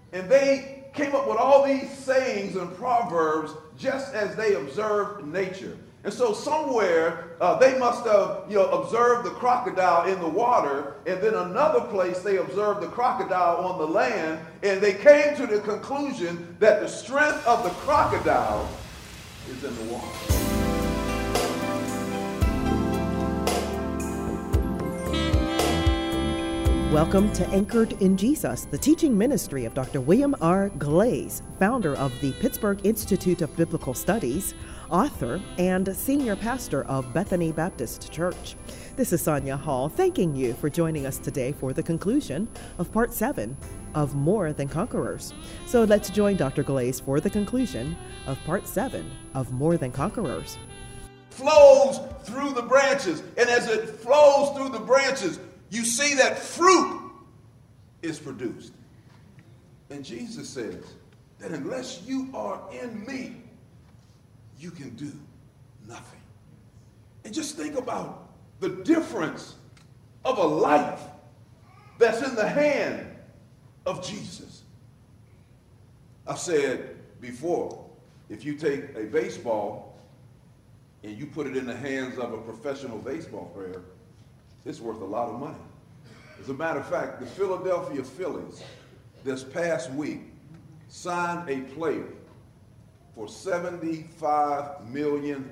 And they came up with all these sayings and proverbs just as they observed nature. And so somewhere they must have observed the crocodile in the water, and then another place they observed the crocodile on the land, and they came to the conclusion that the strength of the crocodile is in the water. Welcome to Anchored in Jesus, the teaching ministry of Dr. William R. Glaze, founder of the Pittsburgh Institute of Biblical Studies, author, and senior pastor of Bethany Baptist Church. This is Sonia Hall, thanking you for joining us today for the conclusion of Part 7 of More Than Conquerors. So let's join Dr. Glaze for the conclusion of Part 7 of More Than Conquerors. Flows through the branches, and as it flows through the branches, you see that fruit is produced. And Jesus says that unless you are in me, you can do nothing. And just think about the difference of a life that's in the hand of Jesus. I've said before, if you take a baseball and you put it in the hands of a professional baseball player, it's worth a lot of money. As a matter of fact, the Philadelphia Phillies this past week signed a player for $75 million.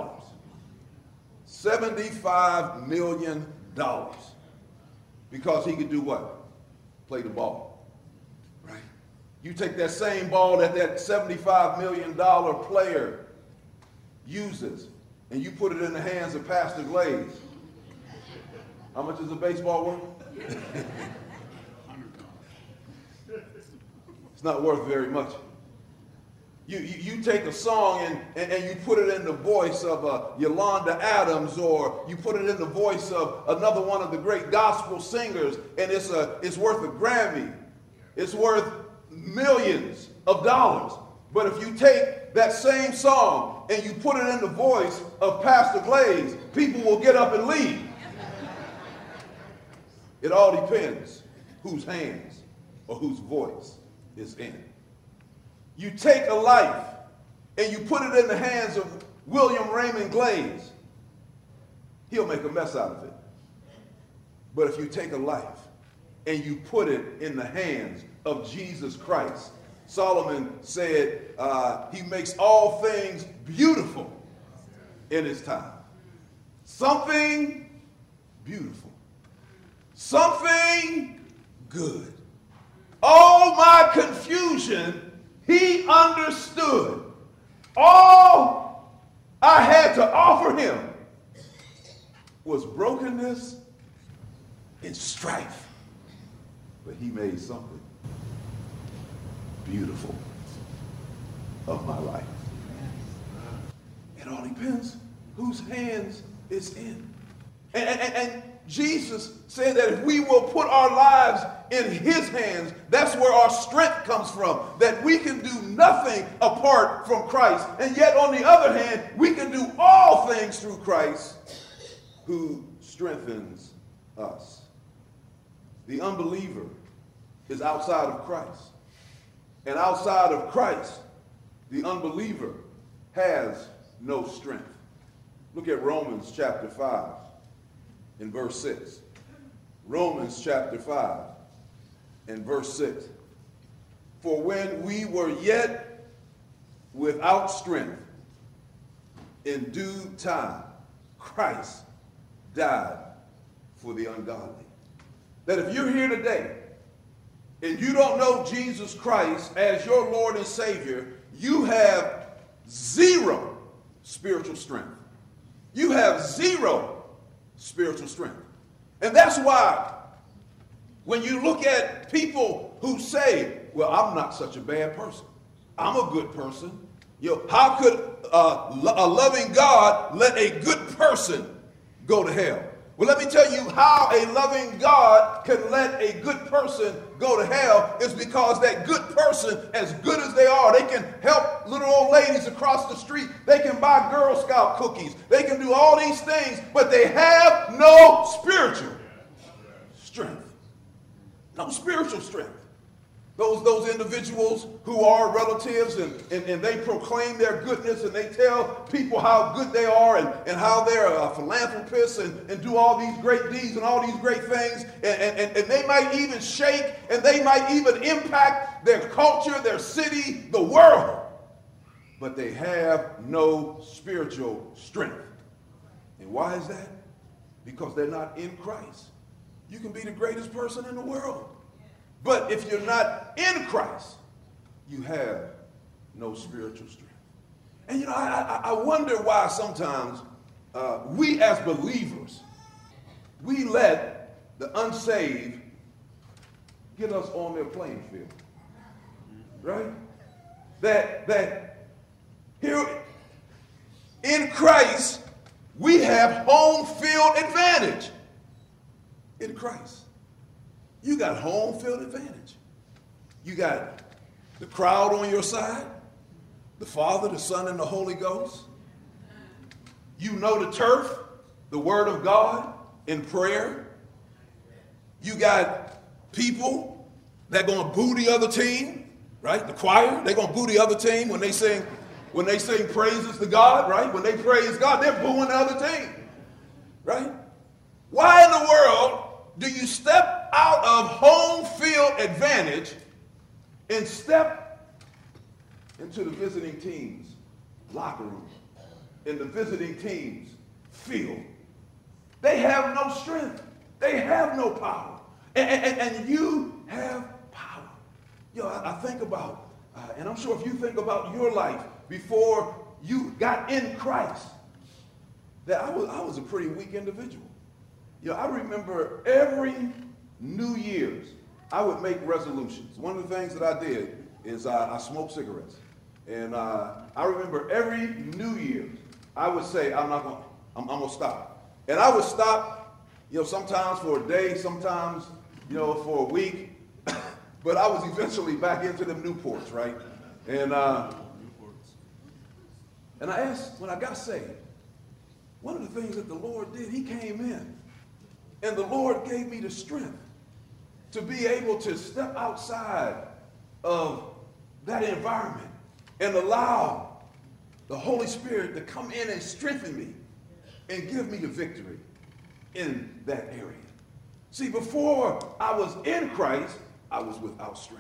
$75 million. Because he could do what? Play the ball. Right? You take that same ball that $75 million player uses, and you put it in the hands of Pastor Glaze. How much is a baseball worth? It's not worth very much. You take a song and you put it in the voice of Yolanda Adams, or you put it in the voice of another one of the great gospel singers, and it's worth a Grammy. It's worth millions of dollars. But if you take that same song and you put it in the voice of Pastor Glaze, people will get up and leave. It all depends whose hands or whose voice is in. You take a life and you put it in the hands of William Raymond Glaze, he'll make a mess out of it. But if you take a life and you put it in the hands of Jesus Christ, Solomon said he makes all things beautiful in his time. Something beautiful. Something good. All my confusion, he understood. All I had to offer him was brokenness and strife. But he made something beautiful of my life. It all depends whose hands it's in. And Jesus said that if we will put our lives in his hands, that's where our strength comes from, that we can do nothing apart from Christ. And yet, on the other hand, we can do all things through Christ who strengthens us. The unbeliever is outside of Christ. And outside of Christ, the unbeliever has no strength. Look at Romans chapter 5 in verse 6. Romans chapter 5 in verse 6. For when we were yet without strength, in due time, Christ died for the ungodly. That if you're here today and you don't know Jesus Christ as your Lord and Savior, you have zero spiritual strength. You have zero spiritual strength. And that's why when you look at people who say, well, I'm not such a bad person, I'm a good person. How could a loving God let a good person go to hell? Well, let me tell you how a loving God can let a good person go to hell is because that good person, as good as they are, they can help little old ladies across the street. They can buy Girl Scout cookies. They can do all these things, but they have no spiritual strength. No spiritual strength. Those individuals who are relatives and they proclaim their goodness and they tell people how good they are and how they're philanthropists and do all these great deeds and all these great things. And they might even shake and they might even impact their culture, their city, the world. But they have no spiritual strength. And why is that? Because they're not in Christ. You can be the greatest person in the world. But if you're not in Christ, you have no spiritual strength. And you know, I wonder why sometimes we as believers, we let the unsaved get us on their playing field. Right? That here in Christ, we have home field advantage. In Christ. You got home field advantage. You got the crowd on your side, the Father, the Son, and the Holy Ghost. You know the turf, the Word of God in prayer. You got people that going to boo the other team, right? The choir, they're going to boo the other team when they sing praises to God, right? When they praise God, they're booing the other team, right? Why in the world do you step out of home field advantage and step into the visiting team's locker room, in the visiting team's field? They have no strength. They have no power. And you have power. You know, I think about, and I'm sure if you think about your life before you got in Christ, that I was a pretty weak individual. You know, I remember every New Year's, I would make resolutions. One of the things that I did is I smoked cigarettes. And I remember every New Year's, I would say, I'm going to stop. And I would stop, you know, sometimes for a day, sometimes, you know, for a week. But I was eventually back into them Newports, right? And I asked, when I got saved, one of the things that the Lord did, he came in. And the Lord gave me the strength to be able to step outside of that environment and allow the Holy Spirit to come in and strengthen me and give me the victory in that area. See, before I was in Christ, I was without strength.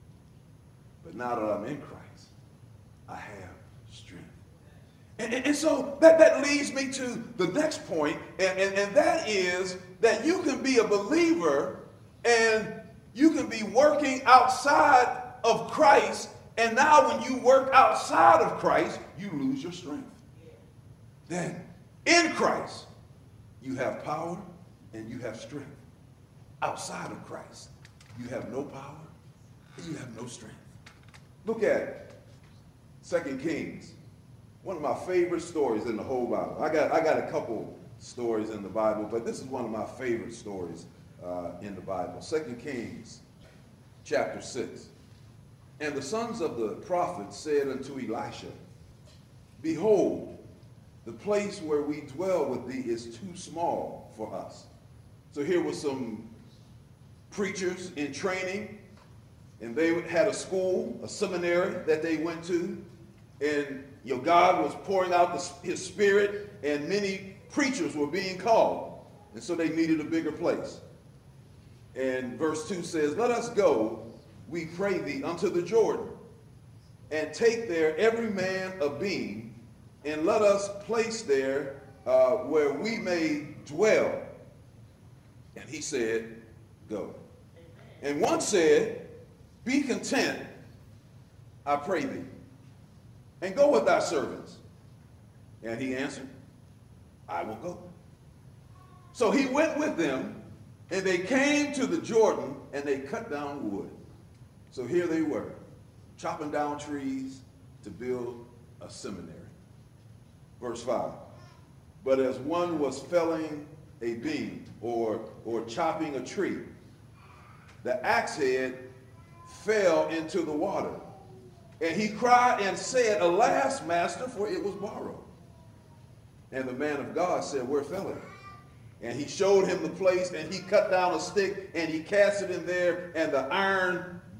But now that I'm in Christ, I have strength. And so that leads me to the next point, and that is that you can be a believer and you can be working outside of Christ, and now when you work outside of Christ, you lose your strength. Then, in Christ, you have power and you have strength. Outside of Christ, you have no power and you have no strength. Look at 2 Kings. One of my favorite stories in the whole Bible. I got a couple stories in the Bible, but this is one of my favorite stories in the Bible. 2 Kings chapter 6. And the sons of the prophets said unto Elisha, Behold, the place where we dwell with thee is too small for us. So here were some preachers in training, and they had a school, a seminary that they went to, and you know, God was pouring out his spirit, and many preachers were being called. And so they needed a bigger place. And verse 2 says, Let us go, we pray thee, unto the Jordan, and take there every man a beam, and let us place there where we may dwell. And he said, Go. And one said, Be content, I pray thee, and go with thy servants. And he answered, I will go. So he went with them, and they came to the Jordan, and they cut down wood. So here they were, chopping down trees to build a seminary. Verse 5. But as one was felling a beam or chopping a tree, the axe head fell into the water. And he cried and said, Alas, master, for it was borrowed. And the man of God said, Where fell it? And he showed him the place, and he cut down a stick, and he cast it in there, and the iron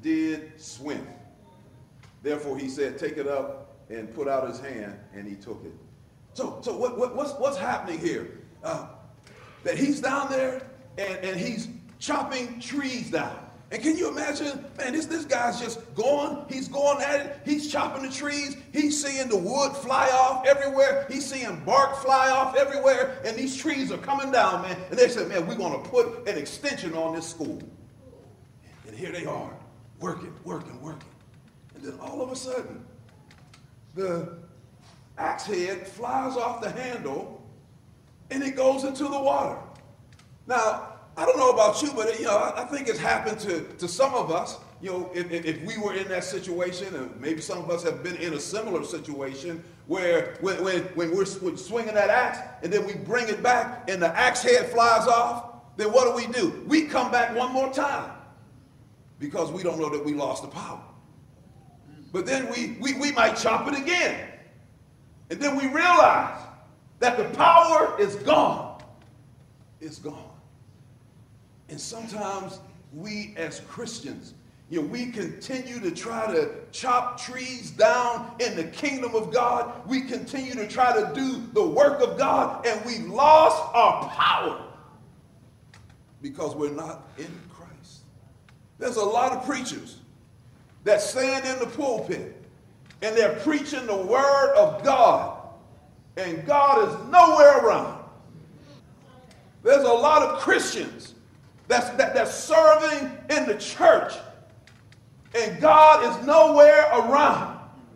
did swim. Therefore, he said, take it up and put out his hand, and he took it. So what's happening here? That he's down there and he's chopping trees down. And can you imagine, man, this guy's just going, he's going at it, he's chopping the trees, he's seeing the wood fly off everywhere, he's seeing bark fly off everywhere, and these trees are coming down, man. And they said, man, we're going to put an extension on this school. And here they are, working. And then all of a sudden, the axe head flies off the handle, and it goes into the water. Now, I don't know about you, but I think it's happened to some of us. If we were in that situation, and maybe some of us have been in a similar situation where when we're swinging that axe and then we bring it back and the axe head flies off, then what do? We come back one more time because we don't know that we lost the power. But then we might chop it again, and then we realize that the power is gone. It's gone. And sometimes we as Christians, we continue to try to chop trees down in the kingdom of God. We continue to try to do the work of God, and we lost our power because we're not in Christ. There's a lot of preachers that stand in the pulpit and they're preaching the word of God, and God is nowhere around. There's a lot of Christians that's serving in the church, and God is nowhere around.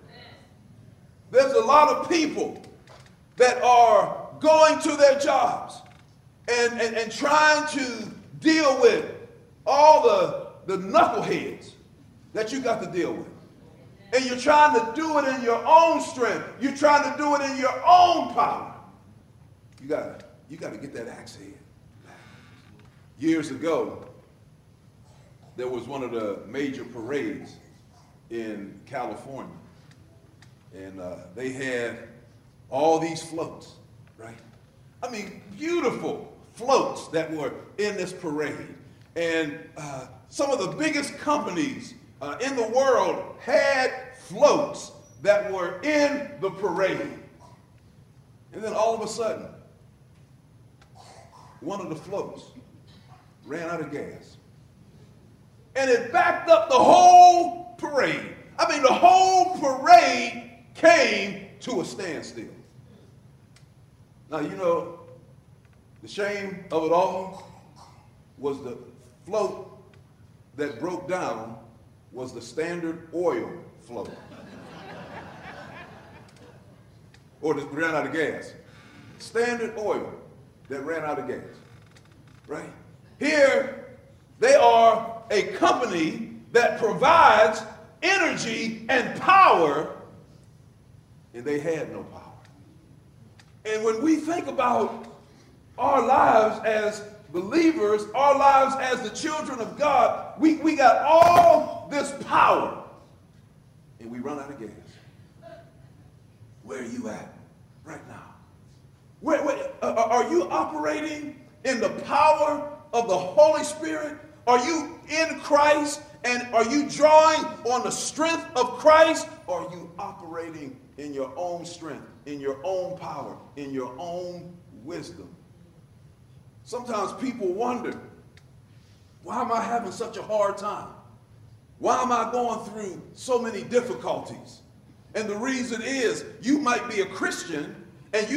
There's a lot of people that are going to their jobs and trying to deal with all the knuckleheads that you got to deal with. And you're trying to do it in your own strength. You're trying to do it in your own power. You got to get that axe head. Years ago, there was one of the major parades in California, and they had all these floats, right? I mean, beautiful floats that were in this parade. And some of the biggest companies in the world had floats that were in the parade. And then all of a sudden, one of the floats ran out of gas. And it backed up the whole parade. I mean, the whole parade came to a standstill. Now, the shame of it all was the float that broke down was the Standard Oil float. Or that ran out of gas. Standard Oil that ran out of gas, right? Here, they are a company that provides energy and power, and they had no power. And when we think about our lives as believers, our lives as the children of God, we got all this power, and we run out of gas. Where are you at right now? Where are you operating in the power of the Holy Spirit? Are you in Christ, and are you drawing on the strength of Christ, or are you operating in your own strength, in your own power, in your own wisdom? Sometimes people wonder, why am I having such a hard time? Why am I going through so many difficulties? And the reason is, you might be a Christian, and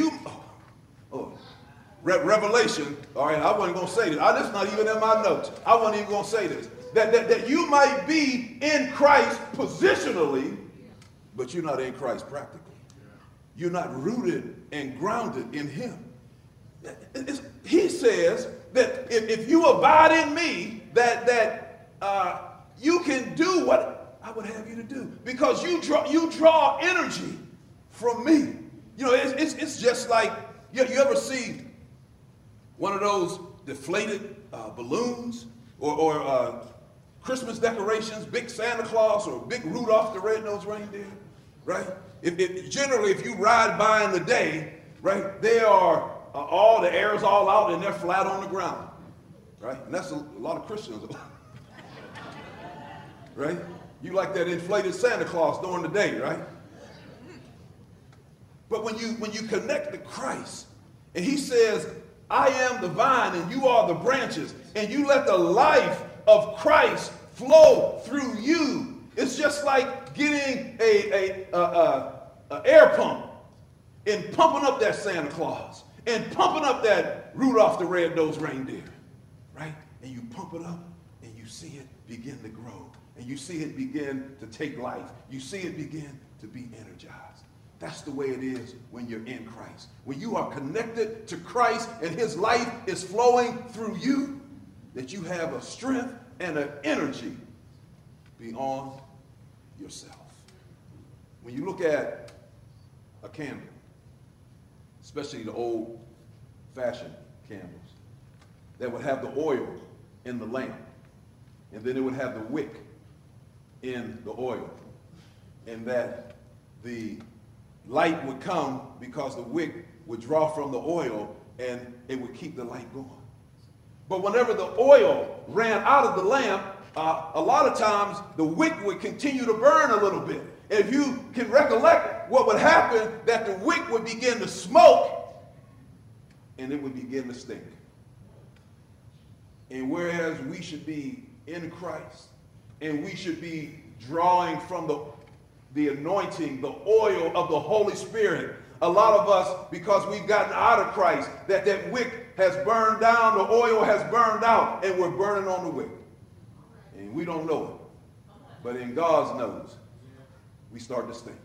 Revelation, all right, I wasn't going to say this. That's not even in my notes. I wasn't even going to say this. That you might be in Christ positionally, but you're not in Christ practically. You're not rooted and grounded in him. He says that if you abide in me, that you can do what I would have you to do, because you draw energy from me. It's just like, you ever see one of those deflated balloons or Christmas decorations, big Santa Claus or big Rudolph the Red-Nosed Reindeer, right? Generally, if you ride by in the day, right, they are all the air's all out and they're flat on the ground, right? And that's a lot of Christians, right? You like that inflated Santa Claus during the day, right? But when you connect to Christ, and he says, I am the vine and you are the branches, and you let the life of Christ flow through you, it's just like getting a air pump and pumping up that Santa Claus and pumping up that Rudolph the Red-Nosed Reindeer, right? And you pump it up and you see it begin to grow, and you see it begin to take life. You see it begin to be energized. That's the way it is when you're in Christ. When you are connected to Christ and his life is flowing through you, that you have a strength and an energy beyond yourself. When you look at a candle, especially the old-fashioned candles, that would have the oil in the lamp, and then it would have the wick in the oil, and that the light would come because the wick would draw from the oil and it would keep the light going. But whenever the oil ran out of the lamp, a lot of times the wick would continue to burn a little bit. If you can recollect what would happen, that the wick would begin to smoke and it would begin to stink. And whereas we should be in Christ and we should be drawing from the anointing, the oil of the Holy Spirit, a lot of us, because we've gotten out of Christ, that wick has burned down, the oil has burned out, and we're burning on the wick. And we don't know it. But in God's nose, we start to stink.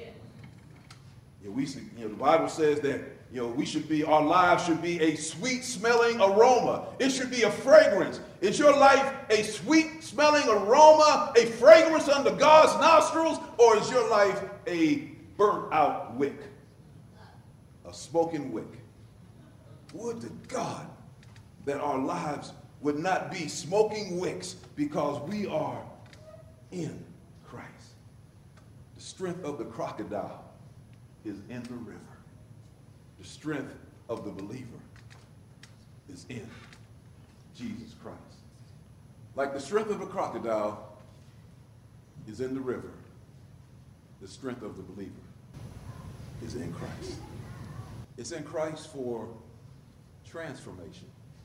The Bible says that our lives should be a sweet smelling aroma. It should be a fragrance. Is your life a sweet smelling aroma, a fragrance under God's nostrils, or is your life a burnt out wick, a smoking wick? Would to God that our lives would not be smoking wicks, because we are in Christ. The strength of the crocodile is in the river. The strength of the believer is in Jesus Christ. Like the strength of a crocodile is in the river, the strength of the believer is in Christ. It's in Christ for transformation.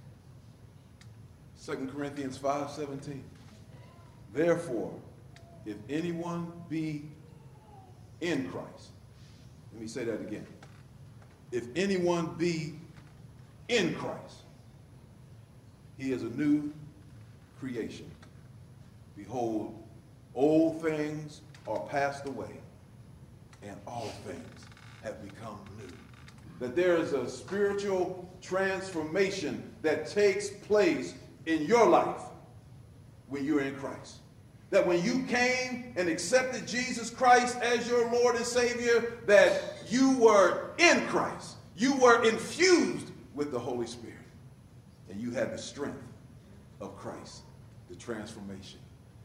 2 Corinthians 5:17. Therefore, if anyone be in Christ, let me say that again. If anyone be in Christ, he is a new creation. Behold, old things are passed away, and all things have become new. That there is a spiritual transformation that takes place in your life when you're in Christ. That when you came and accepted Jesus Christ as your Lord and Savior, that you were in Christ. You were infused with the Holy Spirit. And you had the strength of Christ, the transformation.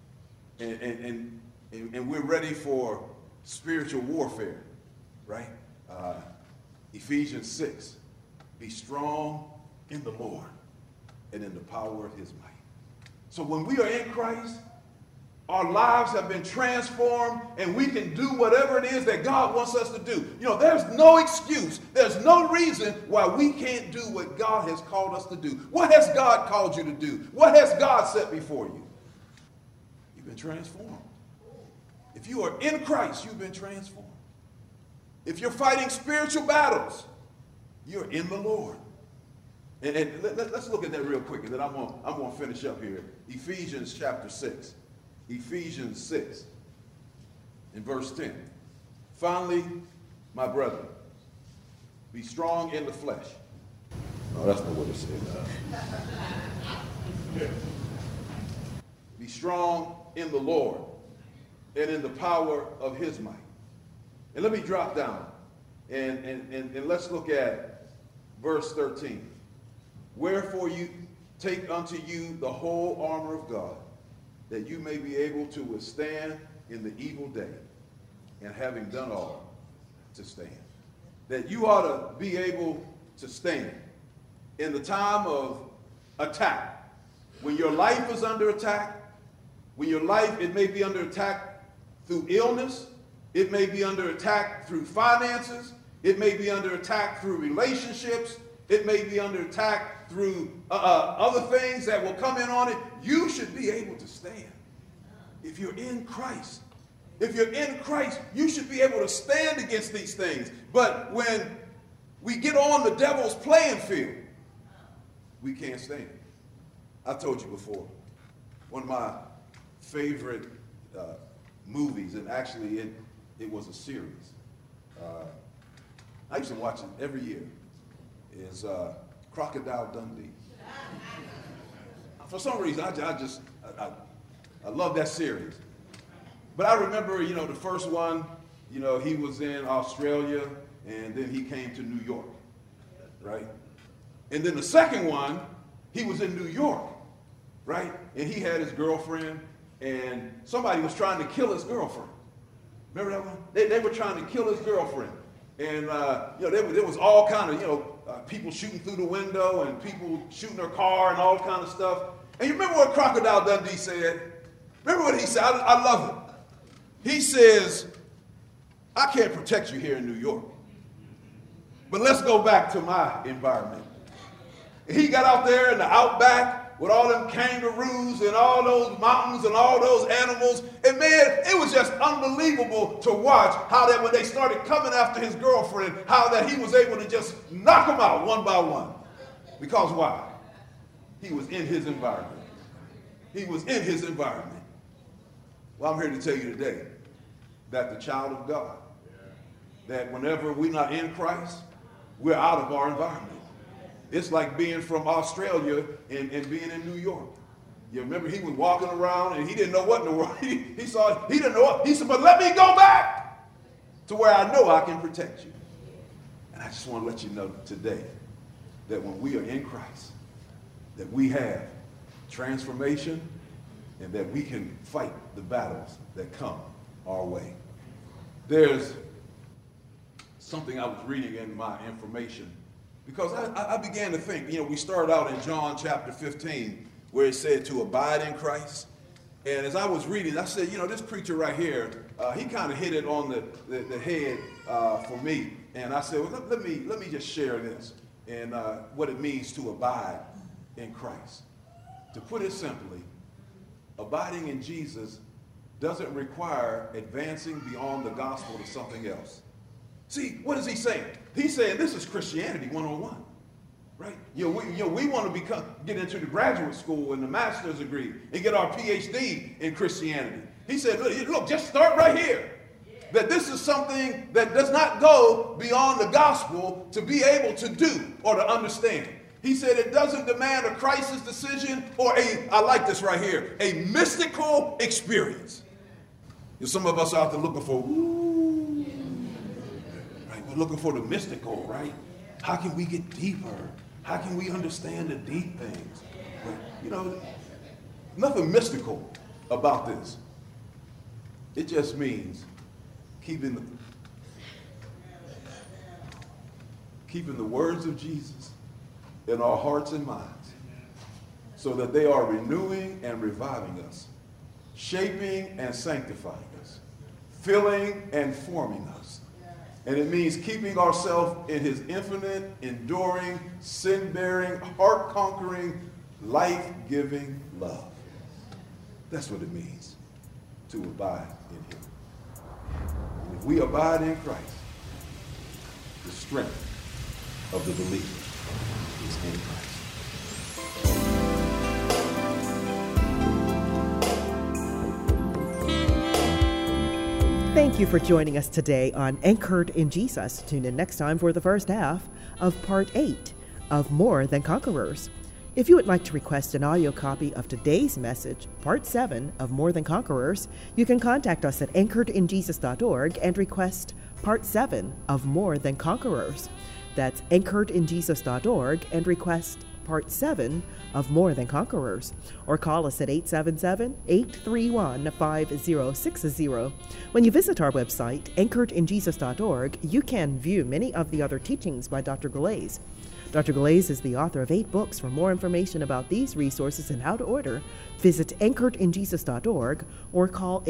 And we're ready for spiritual warfare, right? Ephesians 6, be strong in the Lord and in the power of his might. So when we are in Christ, our lives have been transformed, and we can do whatever it is that God wants us to do. There's no excuse. There's no reason why we can't do what God has called us to do. What has God called you to do? What has God set before you? You've been transformed. If you are in Christ, you've been transformed. If you're fighting spiritual battles, you're in the Lord. And let's look at that real quick, and then I'm going to finish up here. Ephesians chapter 6. Ephesians 6 in verse 10. Finally, my brethren, be strong in the flesh. No, that's not what it says. Be strong in the Lord and in the power of his might. And let me drop down and let's look at verse 13. Wherefore you take unto you the whole armor of God, that you may be able to withstand in the evil day, and having done all, to stand. That you ought to be able to stand in the time of attack. When your life is under attack, When your life, it may be under attack through illness, it may be under attack through finances, it may be under attack through relationships, it may be under attack through other things that will come in on it, you should be able to stand. If you're in Christ, if you're in Christ, you should be able to stand against these things. But when we get on the devil's playing field, we can't stand. I told you before, one of my favorite movies, and actually it was a series. I used to watch it every year, is Crocodile Dundee. For some reason, I love that series. But I remember, the first one, he was in Australia, and then he came to New York, right? And then the second one, he was in New York, right? And he had his girlfriend, and somebody was trying to kill his girlfriend. Remember that one? They were trying to kill his girlfriend. And, there was all kind of, people shooting through the window and people shooting their car and all kind of stuff. And you remember what Crocodile Dundee said? Remember what he said? I love it. He says, I can't protect you here in New York, but let's go back to my environment. And he got out there in the outback with all them kangaroos and all those mountains and all those animals. And man, it was just unbelievable to watch how that when they started coming after his girlfriend, how that he was able to just knock them out one by one. Because why? He was in his environment. He was in his environment. Well, I'm here to tell you today that the child of God, that whenever we're not in Christ, we're out of our environment. It's like being from Australia and being in New York. You remember he was walking around and he didn't know what in the world. He didn't know what. He said, but let me go back to where I know I can protect you. And I just want to let you know today that when we are in Christ, that we have transformation and that we can fight the battles that come our way. There's something I was reading in my information because I began to think, we started out in John chapter 15 where it said to abide in Christ. And as I was reading, I said, this preacher right here, he kind of hit it on the head for me. And I said, well, let me just share this and what it means to abide in Christ. To put it simply, abiding in Jesus doesn't require advancing beyond the gospel to something else. See, what is he saying? He's saying this is Christianity 101, right? We want to get into the graduate school and the master's degree and get our PhD in Christianity. He said, look, just start right here. That this is something that does not go beyond the gospel to be able to do or to understand. He said it doesn't demand a crisis decision or I like this right here, a mystical experience. Some of us are out there looking for, right? We're looking for the mystical, right? How can we get deeper? How can we understand the deep things? But, nothing mystical about this. It just means keeping the words of Jesus in our hearts and minds so that they are renewing and reviving us, shaping and sanctifying us, filling and forming us. And it means keeping ourselves in his infinite, enduring, sin-bearing, heart-conquering, life-giving love. That's what it means to abide in him. And if we abide in Christ, the strength of the believer is in Christ. Thank you for joining us today on Anchored in Jesus. Tune in next time for the first half of Part 8 of More Than Conquerors. If you would like to request an audio copy of today's message, Part 7 of More Than Conquerors, you can contact us at anchoredinjesus.org and request Part 7 of More Than Conquerors. That's anchoredinjesus.org and request Part 7 of More Than Conquerors. Or call us at 877-831-5060. When you visit our website, anchoredinjesus.org, you can view many of the other teachings by Dr. Galais. Dr. Glaze is the author of 8 books. For more information about these resources and how to order, visit anchoredinjesus.org or call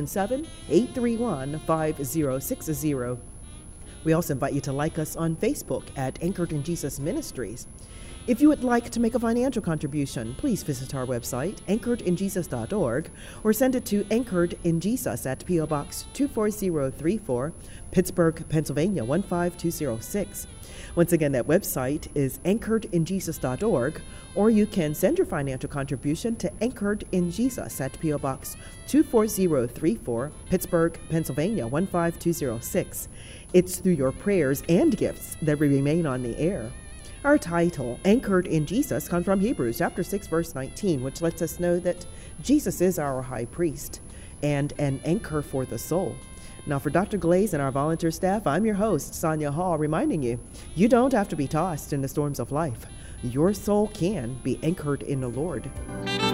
877-831-5060. We also invite you to like us on Facebook at Anchored in Jesus Ministries. If you would like to make a financial contribution, please visit our website, anchoredinjesus.org, or send it to Anchored in Jesus at P.O. Box 24034, Pittsburgh, Pennsylvania 15206. Once again, that website is anchoredinjesus.org, or you can send your financial contribution to Anchored in Jesus at P.O. Box 24034, Pittsburgh, Pennsylvania 15206. It's through your prayers and gifts that we remain on the air. Our title, Anchored in Jesus, comes from Hebrews chapter 6, verse 19, which lets us know that Jesus is our high priest and an anchor for the soul. Now, for Dr. Glaze and our volunteer staff, I'm your host, Sonia Hall, reminding you, you don't have to be tossed in the storms of life. Your soul can be anchored in the Lord.